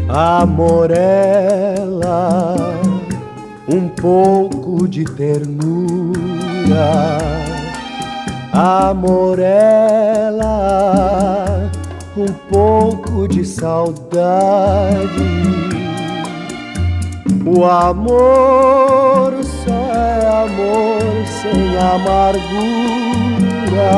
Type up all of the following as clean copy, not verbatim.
Amorela, um pouco de ternura. Amorela, um pouco de saudade. O amor só é amor sem amargura.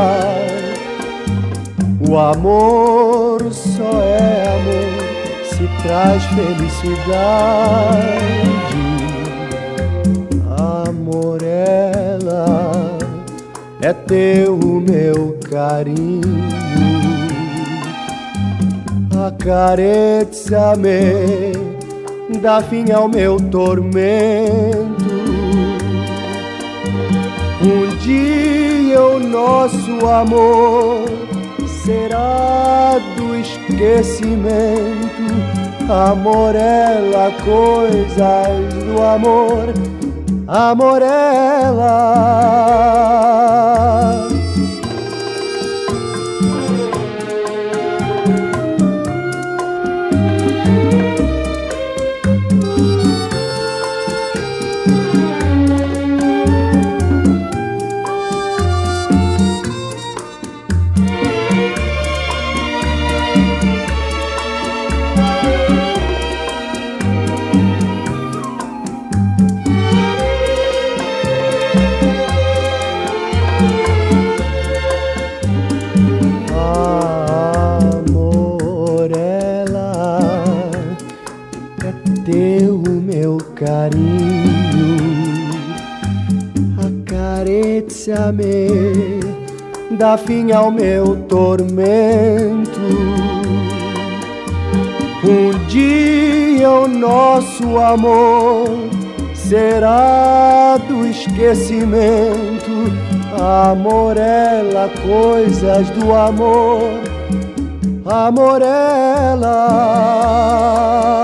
O amor só é amor se traz felicidade. Amorela, é teu o meu carinho. Acarezza-me, dá fim ao meu tormento. Um dia o nosso amor será do esquecimento. Amorela, coisas do amor. Amorela, teu o meu carinho. Acarezza-me, dá fim ao meu tormento. Um dia o nosso amor será do esquecimento. Amorela, coisas do amor. Amorela.